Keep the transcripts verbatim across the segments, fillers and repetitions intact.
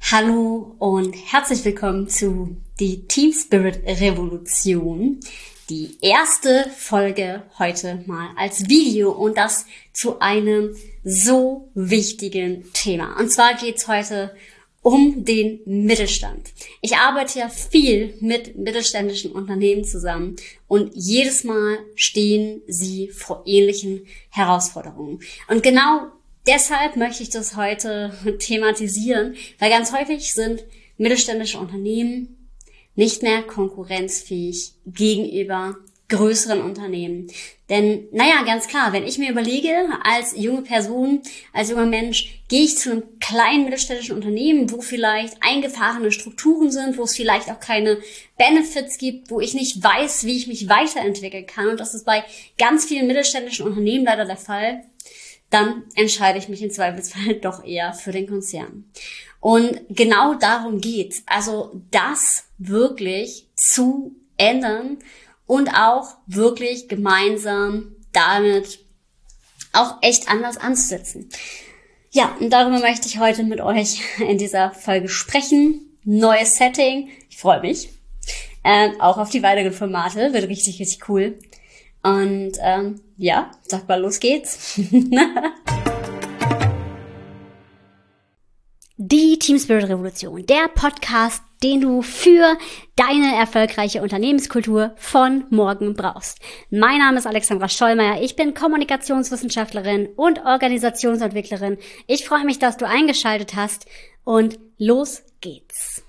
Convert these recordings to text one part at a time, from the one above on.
Hallo und herzlich willkommen zu die Team Spirit Revolution. Die erste Folge heute mal als Video und das zu einem so wichtigen Thema. Und zwar geht's heute um den Mittelstand. Ich arbeite ja viel mit mittelständischen Unternehmen zusammen und jedes Mal stehen sie vor ähnlichen Herausforderungen. Und genau deshalb möchte ich das heute thematisieren, weil ganz häufig sind mittelständische Unternehmen nicht mehr konkurrenzfähig gegenüber größeren Unternehmen. Denn, naja, ganz klar, wenn ich mir überlege, als junge Person, als junger Mensch, gehe ich zu einem kleinen mittelständischen Unternehmen, wo vielleicht eingefahrene Strukturen sind, wo es vielleicht auch keine Benefits gibt, wo ich nicht weiß, wie ich mich weiterentwickeln kann. Und das ist bei ganz vielen mittelständischen Unternehmen leider der Fall. Dann entscheide ich mich im Zweifelsfall doch eher für den Konzern. Und genau darum geht's. Also das wirklich zu ändern und auch wirklich gemeinsam damit auch echt anders anzusetzen. Ja, und darüber möchte ich heute mit euch in dieser Folge sprechen. Neues Setting. Ich freue mich. Ähm, auch auf die weiteren Formate. Wird richtig, richtig cool. Und ähm, ja, sag mal, los geht's. Die Team Spirit Revolution, der Podcast, den du für deine erfolgreiche Unternehmenskultur von morgen brauchst. Mein Name ist Alexandra Schollmeier, ich bin Kommunikationswissenschaftlerin und Organisationsentwicklerin. Ich freue mich, dass du eingeschaltet hast und los geht's.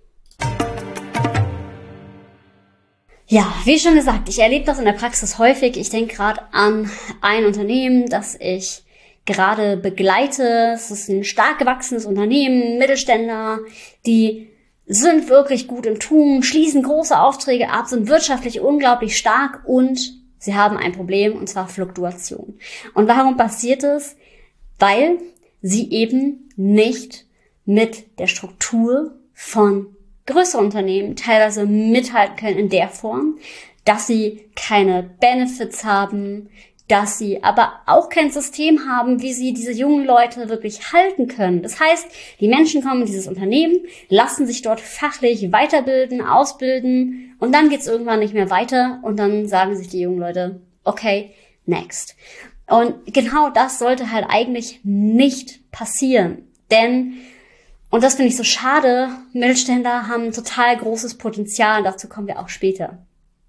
Ja, wie schon gesagt, ich erlebe das in der Praxis häufig. Ich denke gerade an ein Unternehmen, das ich gerade begleite. Es ist ein stark gewachsenes Unternehmen, Mittelständler, die sind wirklich gut im Tun, schließen große Aufträge ab, sind wirtschaftlich unglaublich stark und sie haben ein Problem, und zwar Fluktuation. Und warum passiert es? Weil sie eben nicht mit der Struktur von größeren Unternehmen teilweise mithalten können in der Form, dass sie keine Benefits haben, dass sie aber auch kein System haben, wie sie diese jungen Leute wirklich halten können. Das heißt, die Menschen kommen in dieses Unternehmen, lassen sich dort fachlich weiterbilden, ausbilden und dann geht's irgendwann nicht mehr weiter und dann sagen sich die jungen Leute, okay, next. Und genau das sollte halt eigentlich nicht passieren, denn und das finde ich so schade. Mittelständler haben total großes Potenzial. Dazu kommen wir auch später.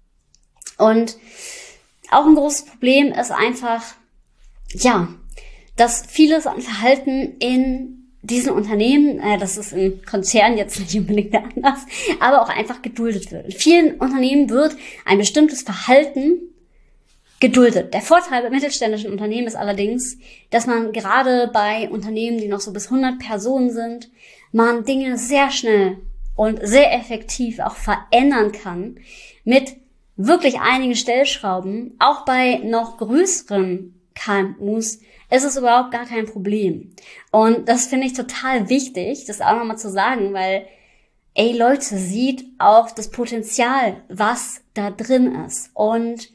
Und auch ein großes Problem ist einfach, ja, dass vieles an Verhalten in diesen Unternehmen, äh, das ist im Konzern jetzt nicht unbedingt anders, aber auch einfach geduldet wird. In vielen Unternehmen wird ein bestimmtes Verhalten geduldet. Der Vorteil bei mittelständischen Unternehmen ist allerdings, dass man gerade bei Unternehmen, die noch so bis hundert Personen sind, man Dinge sehr schnell und sehr effektiv auch verändern kann mit wirklich einigen Stellschrauben. Auch bei noch größeren K M Us ist es überhaupt gar kein Problem. Und das finde ich total wichtig, das auch nochmal zu sagen, weil, ey Leute, sieht auch das Potenzial, was da drin ist. Und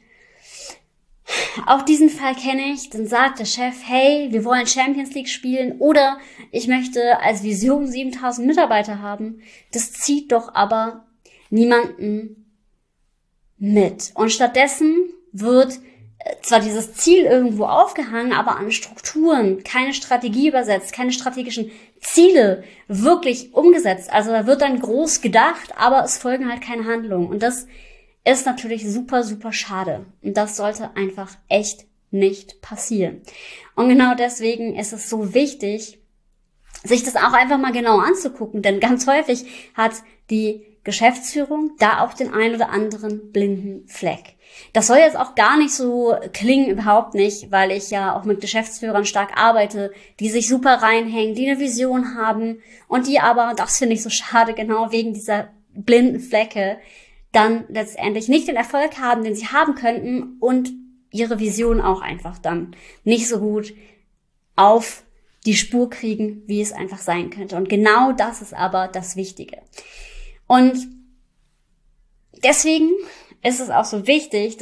auch diesen Fall kenne ich, dann sagt der Chef, hey, wir wollen Champions League spielen oder ich möchte als Vision siebentausend Mitarbeiter haben. Das zieht doch aber niemanden mit. Und stattdessen wird zwar dieses Ziel irgendwo aufgehangen, aber an Strukturen, keine Strategie übersetzt, keine strategischen Ziele wirklich umgesetzt. Also da wird dann groß gedacht, aber es folgen halt keine Handlungen. Und das ist natürlich super, super schade. Und das sollte einfach echt nicht passieren. Und genau deswegen ist es so wichtig, sich das auch einfach mal genau anzugucken. Denn ganz häufig hat die Geschäftsführung da auch den ein oder anderen blinden Fleck. Das soll jetzt auch gar nicht so klingen, überhaupt nicht, weil ich ja auch mit Geschäftsführern stark arbeite, die sich super reinhängen, die eine Vision haben und die aber, das finde ich so schade, genau wegen dieser blinden Flecke, dann letztendlich nicht den Erfolg haben, den sie haben könnten und ihre Vision auch einfach dann nicht so gut auf die Spur kriegen, wie es einfach sein könnte. Und genau das ist aber das Wichtige. Und deswegen ist es auch so wichtig, dass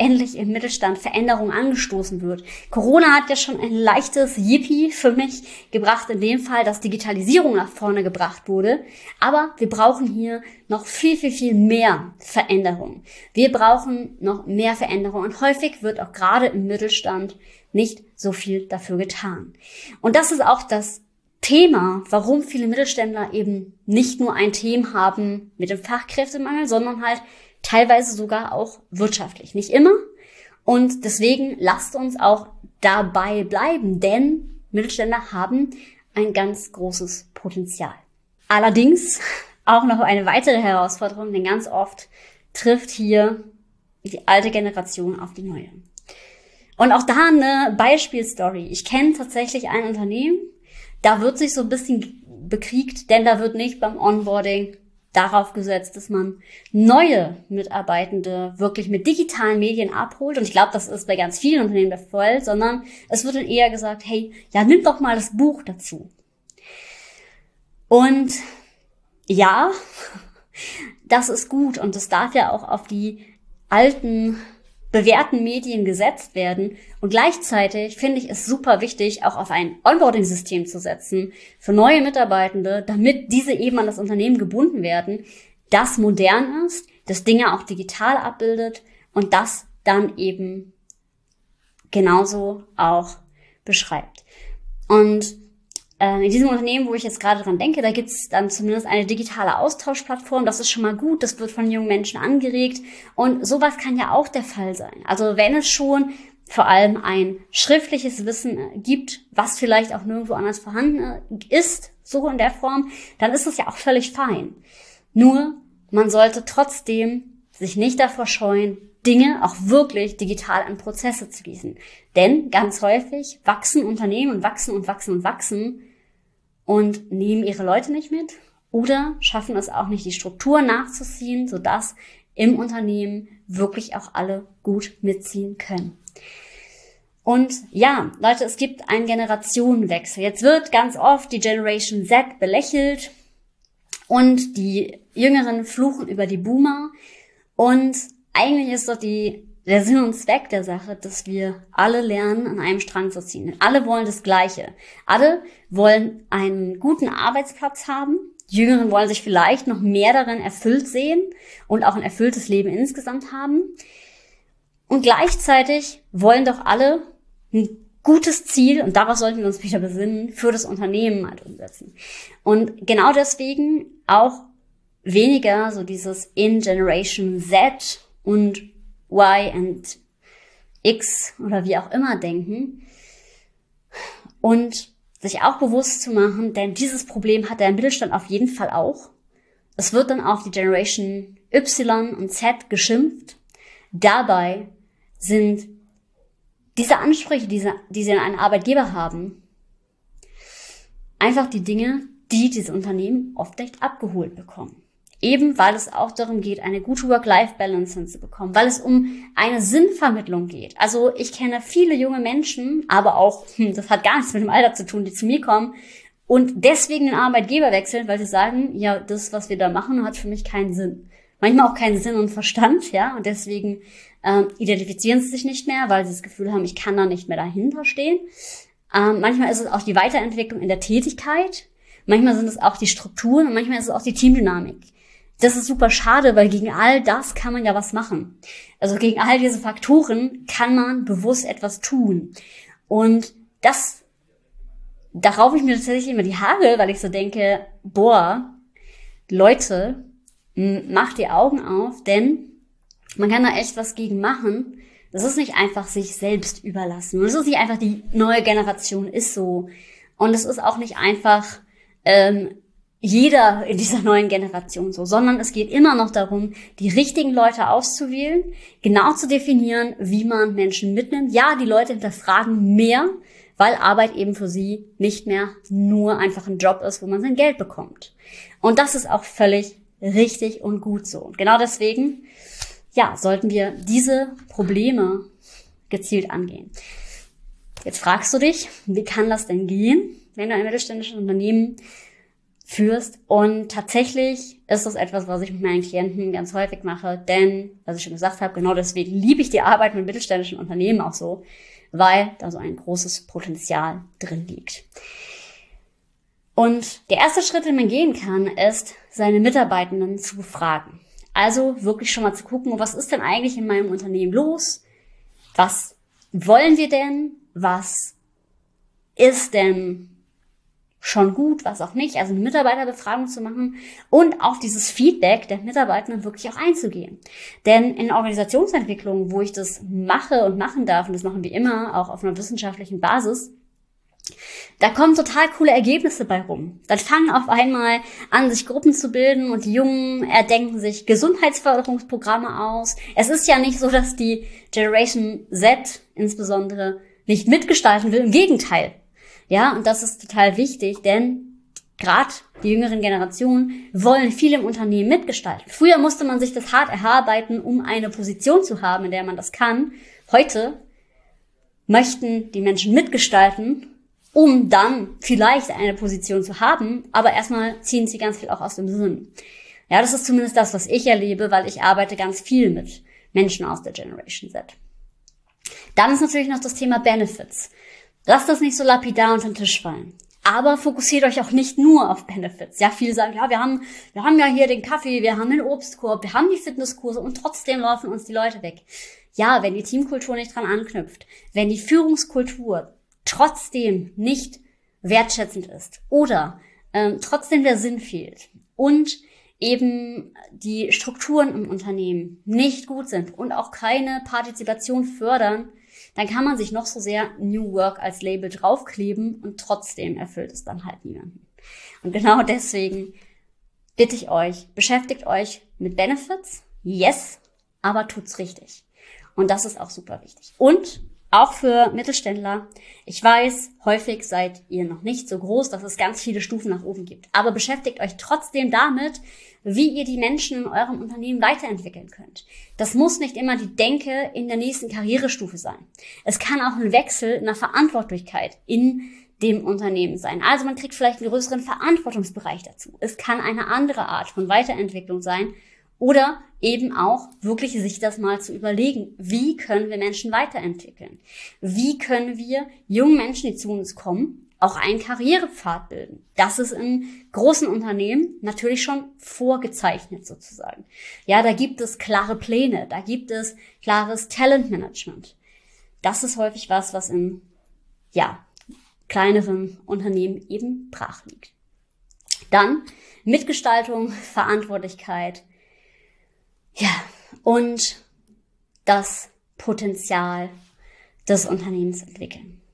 endlich im Mittelstand Veränderung angestoßen wird. Corona hat ja schon ein leichtes Yippie für mich gebracht, in dem Fall, dass Digitalisierung nach vorne gebracht wurde. Aber wir brauchen hier noch viel, viel, viel mehr Veränderung. Wir brauchen noch mehr Veränderung und häufig wird auch gerade im Mittelstand nicht so viel dafür getan. Und das ist auch das Thema, warum viele Mittelständler eben nicht nur ein Thema haben mit dem Fachkräftemangel, sondern halt teilweise sogar auch wirtschaftlich. Nicht immer. Und deswegen lasst uns auch dabei bleiben, denn Mittelständler haben ein ganz großes Potenzial. Allerdings auch noch eine weitere Herausforderung, denn ganz oft trifft hier die alte Generation auf die neue. Und auch da eine Beispielstory. Ich kenne tatsächlich ein Unternehmen, da wird sich so ein bisschen bekriegt, denn da wird nicht beim Onboarding darauf gesetzt, dass man neue Mitarbeitende wirklich mit digitalen Medien abholt. Und ich glaube, das ist bei ganz vielen Unternehmen der Fall, sondern es wird dann eher gesagt, hey, ja, nimm doch mal das Buch dazu. Und ja, das ist gut und das darf ja auch auf die alten bewährten Medien gesetzt werden. Und gleichzeitig finde ich es super wichtig, auch auf ein Onboarding-System zu setzen für neue Mitarbeitende, damit diese eben an das Unternehmen gebunden werden, das modern ist, das Dinge auch digital abbildet und das dann eben genauso auch beschreibt. Und äh, in diesem Unternehmen, wo ich jetzt gerade dran denke, da gibt es dann zumindest eine digitale Austauschplattform. Das ist schon mal gut, das wird von jungen Menschen angeregt. Und sowas kann ja auch der Fall sein. Also wenn es schon vor allem ein schriftliches Wissen gibt, was vielleicht auch nirgendwo anders vorhanden ist, so in der Form, dann ist es ja auch völlig fein. Nur, man sollte trotzdem sich nicht davor scheuen, Dinge auch wirklich digital an Prozesse zu gießen. Denn ganz häufig wachsen Unternehmen und wachsen und wachsen und wachsen und nehmen ihre Leute nicht mit oder schaffen es auch nicht, die Struktur nachzuziehen, sodass im Unternehmen wirklich auch alle gut mitziehen können. Und ja, Leute, es gibt einen Generationenwechsel. Jetzt wird ganz oft die Generation Z belächelt und die Jüngeren fluchen über die Boomer. Und eigentlich ist doch die, der Sinn und Zweck der Sache, dass wir alle lernen, an einem Strang zu ziehen. Denn alle wollen das Gleiche. Alle wollen einen guten Arbeitsplatz haben. Die Jüngeren wollen sich vielleicht noch mehr darin erfüllt sehen und auch ein erfülltes Leben insgesamt haben. Und gleichzeitig wollen doch alle ein gutes Ziel, und darauf sollten wir uns wieder besinnen, für das Unternehmen halt umsetzen. Und genau deswegen auch weniger so dieses in Generation Z und Y und X oder wie auch immer denken und sich auch bewusst zu machen, denn dieses Problem hat der Mittelstand auf jeden Fall auch. Es wird dann auf die Generation Y und Z geschimpft. Dabei sind diese Ansprüche, diese, die sie an einen Arbeitgeber haben, einfach die Dinge, die diese Unternehmen oft nicht abgeholt bekommen. Eben weil es auch darum geht, eine gute Work-Life-Balance hinzubekommen, weil es um eine Sinnvermittlung geht. Also ich kenne viele junge Menschen, aber auch, hm, das hat gar nichts mit dem Alter zu tun, die zu mir kommen und deswegen den Arbeitgeber wechseln, weil sie sagen, ja, das, was wir da machen, hat für mich keinen Sinn. Manchmal auch keinen Sinn und Verstand, ja, und deswegen ähm, identifizieren sie sich nicht mehr, weil sie das Gefühl haben, ich kann da nicht mehr dahinter stehen. Ähm, manchmal ist es auch die Weiterentwicklung in der Tätigkeit, manchmal sind es auch die Strukturen und manchmal ist es auch die Teamdynamik. Das ist super schade, weil gegen all das kann man ja was machen. Also gegen all diese Faktoren kann man bewusst etwas tun. Und das, da raufe ich mir tatsächlich immer die Haare, weil ich so denke, boah, Leute, macht die Augen auf, denn man kann da echt was gegen machen. Das ist nicht einfach sich selbst überlassen. Und es ist nicht einfach, die neue Generation ist so. Und es ist auch nicht einfach ähm, jeder in dieser neuen Generation so, sondern es geht immer noch darum, die richtigen Leute auszuwählen, genau zu definieren, wie man Menschen mitnimmt. Ja, die Leute hinterfragen mehr, weil Arbeit eben für sie nicht mehr nur einfach ein Job ist, wo man sein Geld bekommt. Und das ist auch völlig richtig und gut so. Und genau deswegen, ja, sollten wir diese Probleme gezielt angehen. Jetzt fragst du dich, wie kann das denn gehen, wenn du ein mittelständisches Unternehmen führst. Und tatsächlich ist das etwas, was ich mit meinen Klienten ganz häufig mache, denn, was ich schon gesagt habe, genau deswegen liebe ich die Arbeit mit mittelständischen Unternehmen auch so, weil da so ein großes Potenzial drin liegt. Und der erste Schritt, den man gehen kann, ist, seine Mitarbeitenden zu befragen. Also wirklich schon mal zu gucken, was ist denn eigentlich in meinem Unternehmen los? Was wollen wir denn? Was ist denn schon gut, was auch nicht? Also eine Mitarbeiterbefragung zu machen und auf dieses Feedback der Mitarbeitenden wirklich auch einzugehen. Denn in Organisationsentwicklung, wo ich das mache und machen darf, und das machen wir immer, auch auf einer wissenschaftlichen Basis, da kommen total coole Ergebnisse bei rum. Dann fangen auf einmal an, sich Gruppen zu bilden und die Jungen erdenken sich Gesundheitsförderungsprogramme aus. Es ist ja nicht so, dass die Generation Z insbesondere nicht mitgestalten will. Im Gegenteil. Ja, und das ist total wichtig, denn gerade die jüngeren Generationen wollen viel im Unternehmen mitgestalten. Früher musste man sich das hart erarbeiten, um eine Position zu haben, in der man das kann. Heute möchten die Menschen mitgestalten, um dann vielleicht eine Position zu haben, aber erstmal ziehen sie ganz viel auch aus dem Sinn. Ja, das ist zumindest das, was ich erlebe, weil ich arbeite ganz viel mit Menschen aus der Generation Z. Dann ist natürlich noch das Thema Benefits. Lasst das nicht so lapidar unter den Tisch fallen. Aber fokussiert euch auch nicht nur auf Benefits. Ja, viele sagen, ja, wir haben, wir haben ja hier den Kaffee, wir haben den Obstkorb, wir haben die Fitnesskurse und trotzdem laufen uns die Leute weg. Ja, wenn die Teamkultur nicht dran anknüpft, wenn die Führungskultur trotzdem nicht wertschätzend ist oder ähm, trotzdem der Sinn fehlt und eben die Strukturen im Unternehmen nicht gut sind und auch keine Partizipation fördern, dann kann man sich noch so sehr New Work als Label draufkleben und trotzdem erfüllt es dann halt niemanden. Und genau deswegen bitte ich euch, beschäftigt euch mit Benefits, yes, aber tut's richtig. Und das ist auch super wichtig. Und auch für Mittelständler, ich weiß, häufig seid ihr noch nicht so groß, dass es ganz viele Stufen nach oben gibt. Aber beschäftigt euch trotzdem damit, wie ihr die Menschen in eurem Unternehmen weiterentwickeln könnt. Das muss nicht immer die Denke in der nächsten Karrierestufe sein. Es kann auch ein Wechsel in der Verantwortlichkeit in dem Unternehmen sein. Also man kriegt vielleicht einen größeren Verantwortungsbereich dazu. Es kann eine andere Art von Weiterentwicklung sein. Oder eben auch wirklich sich das mal zu überlegen, wie können wir Menschen weiterentwickeln? Wie können wir jungen Menschen, die zu uns kommen, auch einen Karrierepfad bilden? Das ist in großen Unternehmen natürlich schon vorgezeichnet sozusagen. Ja, da gibt es klare Pläne, da gibt es klares Talentmanagement. Das ist häufig was, was in, ja, kleineren Unternehmen eben brach liegt. Dann Mitgestaltung, Verantwortlichkeit, ja, und das Potenzial des Unternehmens entwickeln.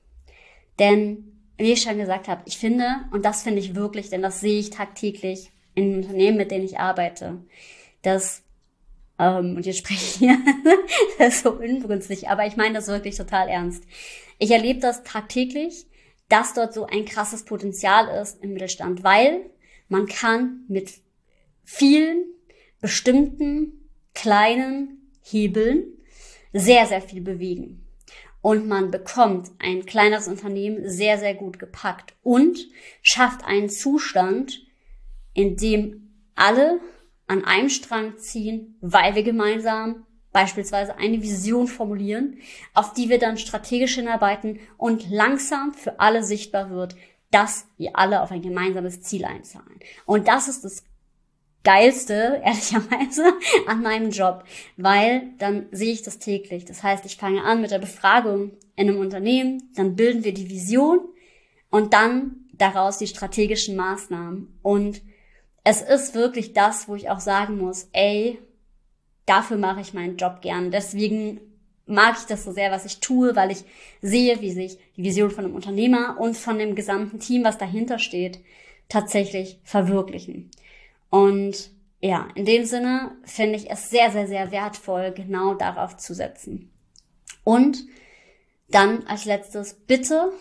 Denn, wie ich schon gesagt habe, ich finde, und das finde ich wirklich, denn das sehe ich tagtäglich in Unternehmen, mit denen ich arbeite, dass, ähm, und jetzt spreche ich hier, das ist so unbrünstig, aber ich meine das wirklich total ernst. Ich erlebe das tagtäglich, dass dort so ein krasses Potenzial ist im Mittelstand, weil man kann mit vielen bestimmten kleinen Hebeln sehr, sehr viel bewegen. Und man bekommt ein kleineres Unternehmen sehr, sehr gut gepackt und schafft einen Zustand, in dem alle an einem Strang ziehen, weil wir gemeinsam beispielsweise eine Vision formulieren, auf die wir dann strategisch hinarbeiten und langsam für alle sichtbar wird, dass wir alle auf ein gemeinsames Ziel einzahlen. Und das ist das Geilste, ehrlicherweise, an meinem Job, weil dann sehe ich das täglich. Das heißt, ich fange an mit der Befragung in einem Unternehmen, dann bilden wir die Vision und dann daraus die strategischen Maßnahmen. Und es ist wirklich das, wo ich auch sagen muss, ey, dafür mache ich meinen Job gern. Deswegen mag ich das so sehr, was ich tue, weil ich sehe, wie sich die Vision von einem Unternehmer und von dem gesamten Team, was dahinter steht, tatsächlich verwirklichen. Und ja, in dem Sinne finde ich es sehr, sehr, sehr wertvoll, genau darauf zu setzen. Und dann als letztes, bitte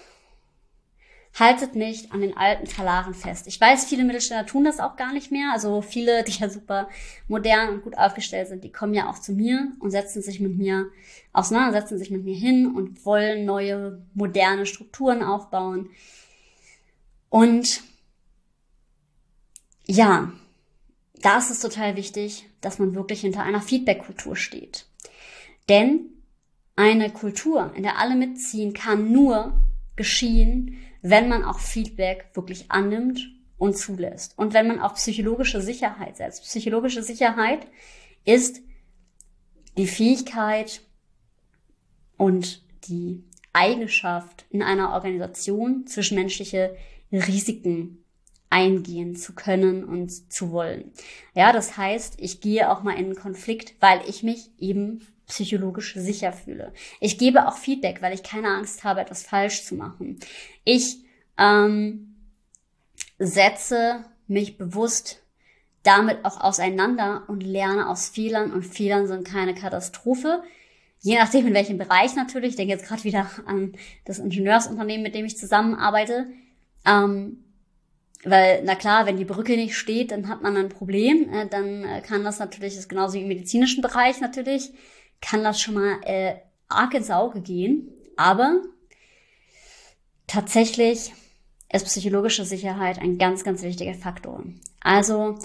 haltet nicht an den alten Talaren fest. Ich weiß, viele Mittelständler tun das auch gar nicht mehr. Also viele, die ja super modern und gut aufgestellt sind, die kommen ja auch zu mir und setzen sich mit mir auseinander, setzen sich mit mir hin und wollen neue, moderne Strukturen aufbauen. Und ja, da ist es total wichtig, dass man wirklich hinter einer Feedback-Kultur steht. Denn eine Kultur, in der alle mitziehen, kann nur geschehen, wenn man auch Feedback wirklich annimmt und zulässt. Und wenn man auf psychologische Sicherheit setzt. Psychologische Sicherheit ist die Fähigkeit und die Eigenschaft in einer Organisation, zwischenmenschliche Risiken eingehen zu können und zu wollen. Ja, das heißt, ich gehe auch mal in einen Konflikt, weil ich mich eben psychologisch sicher fühle. Ich gebe auch Feedback, weil ich keine Angst habe, etwas falsch zu machen. Ich ähm, setze mich bewusst damit auch auseinander und lerne aus Fehlern. Und Fehlern sind keine Katastrophe. Je nachdem, in welchem Bereich natürlich. Ich denke jetzt gerade wieder an das Ingenieursunternehmen, mit dem ich zusammenarbeite. Ähm, Weil, na klar, wenn die Brücke nicht steht, dann hat man ein Problem. Äh, dann äh, kann das natürlich, das ist genauso wie im medizinischen Bereich natürlich, kann das schon mal äh, arg ins Auge gehen. Aber tatsächlich ist psychologische Sicherheit ein ganz, ganz wichtiger Faktor. Also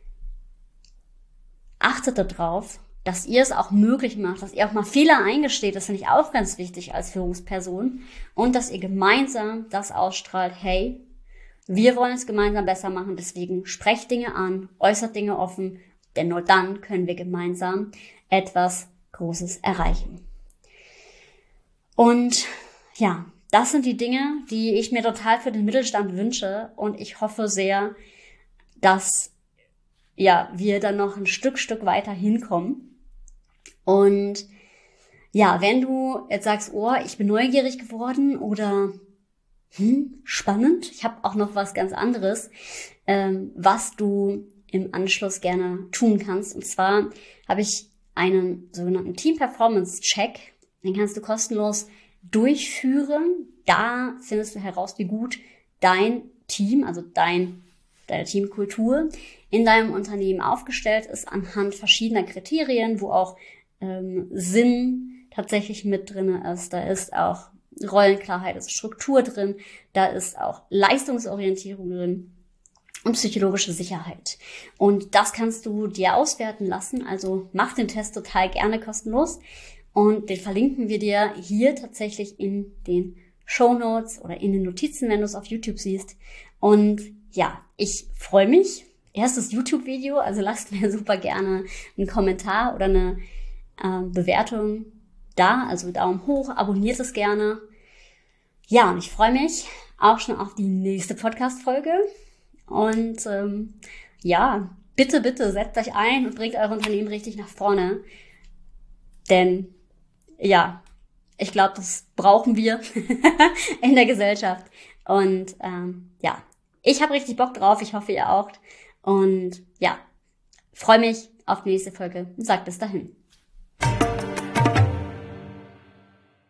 achtet darauf, dass ihr es auch möglich macht, dass ihr auch mal Fehler eingesteht. Das finde ich auch ganz wichtig als Führungsperson. Und dass ihr gemeinsam das ausstrahlt, hey, wir wollen es gemeinsam besser machen, deswegen sprecht Dinge an, äußert Dinge offen, denn nur dann können wir gemeinsam etwas Großes erreichen. Und ja, das sind die Dinge, die ich mir total für den Mittelstand wünsche und ich hoffe sehr, dass ja, wir dann noch ein Stück, Stück weiter hinkommen. Und ja, wenn du jetzt sagst, oh, ich bin neugierig geworden oder Hm, spannend. Ich habe auch noch was ganz anderes, ähm, was du im Anschluss gerne tun kannst. Und zwar habe ich einen sogenannten Team Performance Check. Den kannst du kostenlos durchführen. Da findest du heraus, wie gut dein Team, also dein, deine Teamkultur in deinem Unternehmen aufgestellt ist anhand verschiedener Kriterien, wo auch ähm, Sinn tatsächlich mit drin ist. Da ist auch Rollenklarheit, ist Struktur drin, da ist auch Leistungsorientierung drin und psychologische Sicherheit. Und das kannst du dir auswerten lassen, also mach den Test total gerne kostenlos und den verlinken wir dir hier tatsächlich in den Shownotes oder in den Notizen, wenn du es auf YouTube siehst. Und ja, ich freue mich. Erstes YouTube-Video, also lasst mir super gerne einen Kommentar oder eine äh, Bewertung da, also Daumen hoch, abonniert es gerne. Ja, und ich freue mich auch schon auf die nächste Podcast-Folge. Und ähm, ja, bitte, bitte setzt euch ein und bringt euer Unternehmen richtig nach vorne. Denn ja, ich glaube, das brauchen wir in der Gesellschaft. Und ähm, ja, ich habe richtig Bock drauf. Ich hoffe, ihr auch. Und ja, freue mich auf die nächste Folge und sag bis dahin.